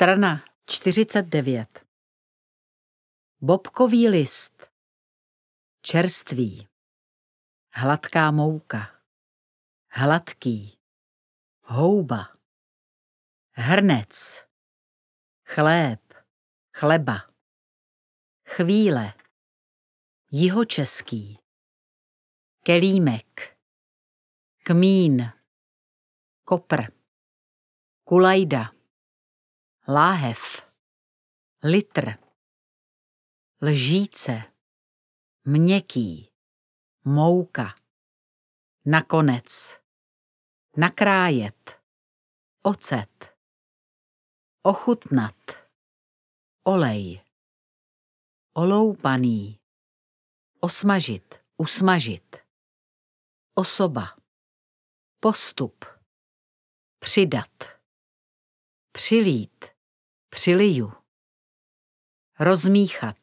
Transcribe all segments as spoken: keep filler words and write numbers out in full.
Strana čtyřicet devět. Bobkový list. Čerstvý. Hladká mouka. Hladký. Houba. Hrnec. Chléb. Chleba. Chvíle. Jihočeský. Kelímek. Kmín. Kopr. Kulajda. Láhev. Litr. Lžíce. Měkký. Mouka. Nakonec. Nakrájet. Ocet. Ochutnat. Olej. Oloupaný. Osmažit. Usmažit. Osoba. Postup. Přidat. Přilít. Přiliju. Rozmíchat.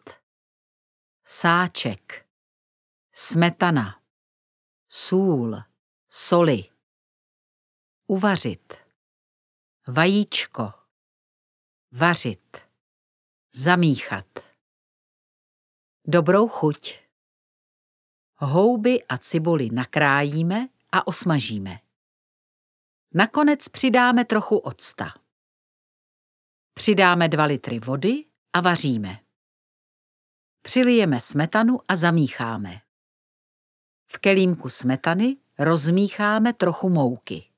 Sáček. Smetana. Sůl. Soli. Uvařit. Vajíčko. Vařit. Zamíchat. Dobrou chuť. Houby a cibuli nakrájíme a osmažíme. Nakonec přidáme trochu octa. Přidáme dva litry vody a vaříme. Přilijeme smetanu a zamícháme. V kelímku smetany rozmícháme trochu mouky.